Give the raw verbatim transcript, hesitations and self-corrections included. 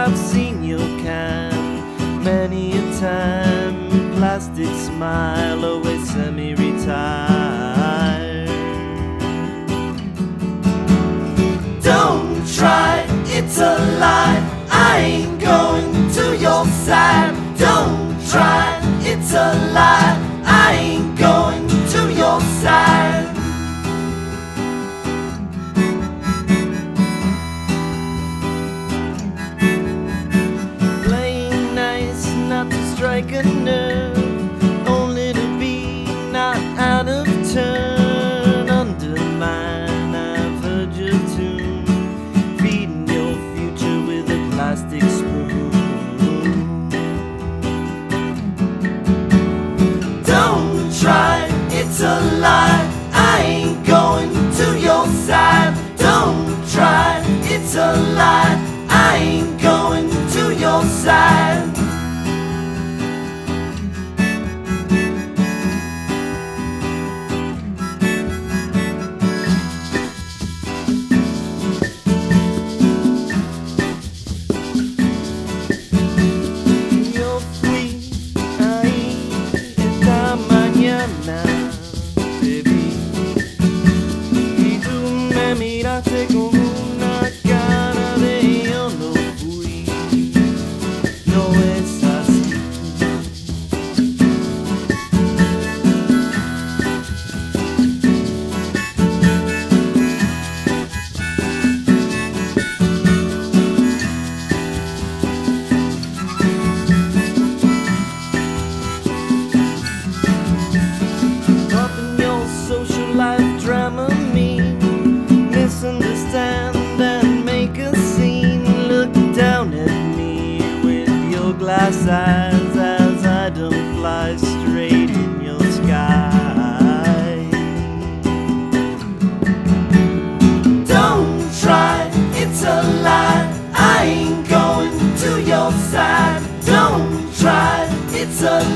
I've seen your kind many a time. Plastic smile, always semi-retired. Don't try, it's a lie, I ain't going to your side. Don't try, it's a lie, I ain't going to your side. Playing nice, not to strike a nerve, only to be not out of turn. Undermine, I've heard your tune, feeding your future with a plastic spoon. Don't try, it's a lie, I ain't going to your side. Don't try, it's a lie, I ain't going to your side. Miraste con una cara de yo no fui, no es así. Up in your social life drama me, misunderstand and make a scene. Look down at me with your glass eyes as I don't fly straight in your sky. Don't try, it's a lie, I ain't going to your side. Don't try, it's a